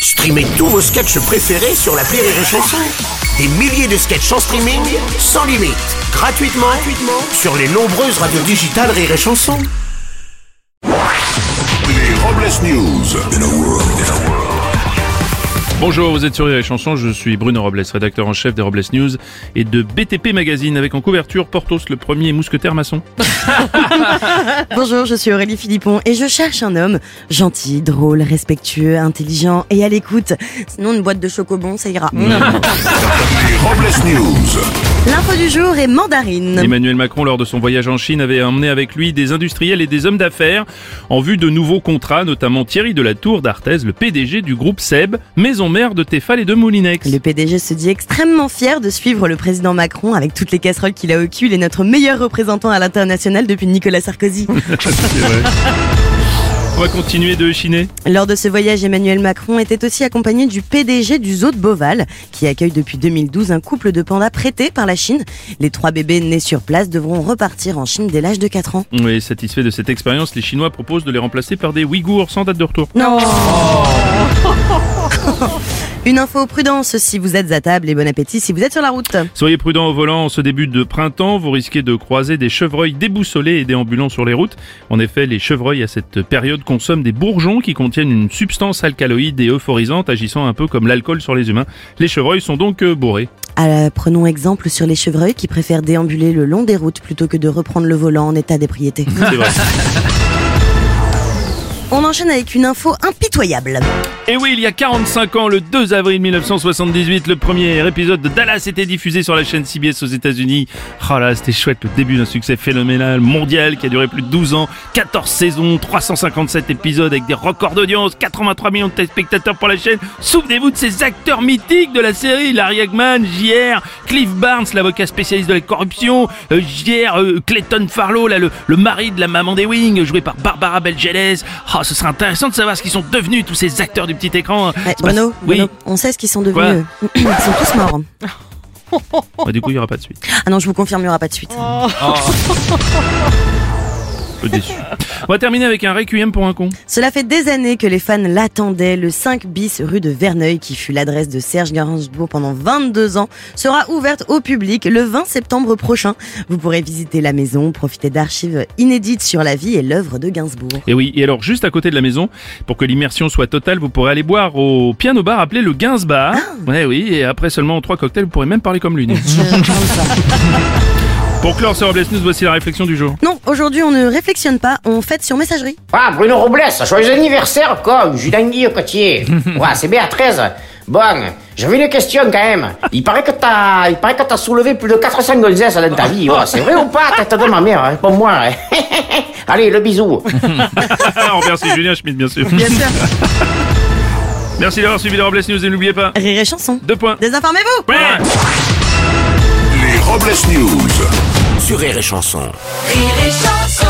Streamez tous vos sketchs préférés sur l'appli Rire et Chanson. Des milliers de sketchs en streaming, sans limite, gratuitement sur les nombreuses radios digitales Rire et Chanson. Les Robles News. Bonjour, vous êtes sur Rire et Chanson, je suis Bruno Robles, rédacteur en chef des Robles News et de BTP Magazine, avec en couverture Porthos, le premier mousquetaire maçon. Bonjour, je suis Aurélie Philippon et je cherche un homme gentil, drôle, respectueux, intelligent et à l'écoute. Sinon une boîte de chocobon, ça ira. Les Robles News. L'info du jour est mandarine. Emmanuel Macron, lors de son voyage en Chine, avait emmené avec lui des industriels et des hommes d'affaires en vue de nouveaux contrats, notamment Thierry Delatour d'Arthez, le PDG du groupe SEB, maison mère de Tefal et de Moulinex. Le PDG se dit extrêmement fier de suivre le président Macron avec toutes les casseroles qu'il a au cul. Il est notre meilleur représentant à l'international depuis Nicolas Sarkozy. C'est vrai. On va continuer de chiner. Lors de ce voyage, Emmanuel Macron était aussi accompagné du PDG du zoo de Beauval, qui accueille depuis 2012 un couple de pandas prêtés par la Chine. Les 3 bébés nés sur place devront repartir en Chine dès l'âge de 4 ans. Oui, satisfait de cette expérience, les Chinois proposent de les remplacer par des Ouïghours sans date de retour. Non. Une info prudence si vous êtes à table et bon appétit si vous êtes sur la route. Soyez prudents au volant en ce début de printemps, vous risquez de croiser des chevreuils déboussolés et déambulant sur les routes. En effet, les chevreuils à cette période consomment des bourgeons qui contiennent une substance alcaloïde et euphorisante agissant un peu comme l'alcool sur les humains. Les chevreuils sont donc bourrés. Prenons exemple sur les chevreuils qui préfèrent déambuler le long des routes plutôt que de reprendre le volant en état d'ébriété. C'est vrai. On enchaîne avec une info impitoyable. Et oui, il y a 45 ans, le 2 avril 1978, le premier épisode de Dallas était diffusé sur la chaîne CBS aux États-Unis. Oh là, c'était chouette, le début d'un succès phénoménal, mondial, qui a duré plus de 12 ans, 14 saisons, 357 épisodes avec des records d'audience, 83 millions de téléspectateurs pour la chaîne. Souvenez-vous de ces acteurs mythiques de la série, Larry Hagman, J.R., Cliff Barnes, l'avocat spécialiste de la corruption, J.R., Clayton Farlow, là, le mari de la maman des Wings, joué par Barbara Bel Geddes. Oh, ce serait intéressant de savoir ce qu'ils sont devenus, tous ces acteurs du petit écran. Bruno, oui. on sait ce qu'ils sont devenus. Ils sont tous morts. Bah, du coup, il n'y aura pas de suite. Ah non, je vous confirme, il n'y aura pas de suite. Un peu déçu. On va terminer avec un requiem pour un con. Cela fait des années que les fans l'attendaient. Le 5 bis rue de Verneuil, qui fut l'adresse de Serge Gainsbourg pendant 22 ans, sera ouverte au public le 20 septembre prochain. Vous pourrez visiter la maison, profiter d'archives inédites sur la vie et l'œuvre de Gainsbourg. Et oui, et alors juste à côté de la maison, pour que l'immersion soit totale, vous pourrez aller boire au piano bar appelé le Gainsbar. Ouais, oui, et après seulement 3 cocktails, vous pourrez même parler comme lui. Pour clore ce Robles News, voici la réflexion du jour. Non, aujourd'hui on ne réflexionne pas, on fête sur messagerie. Ah, Bruno Robles, joyeux anniversaire, quoi, jus d'anguille au côtier. Ouais, c'est Béatrice. Bon, j'avais une question quand même. Il paraît que t'as soulevé plus de 400 gonzesses dans ta vie. Oh, c'est vrai ou pas, tête de ma mère, hein, pour moi. Hein. Allez, le bisou. On remercie Julien Schmitt, bien sûr. Bien sûr. Merci d'avoir suivi les Robles News et n'oubliez pas... Rire et Chanson. 2 points. Désinformez-vous. Ouais. Les Robles News. Sur Rire et Chanson. Rire et Chanson.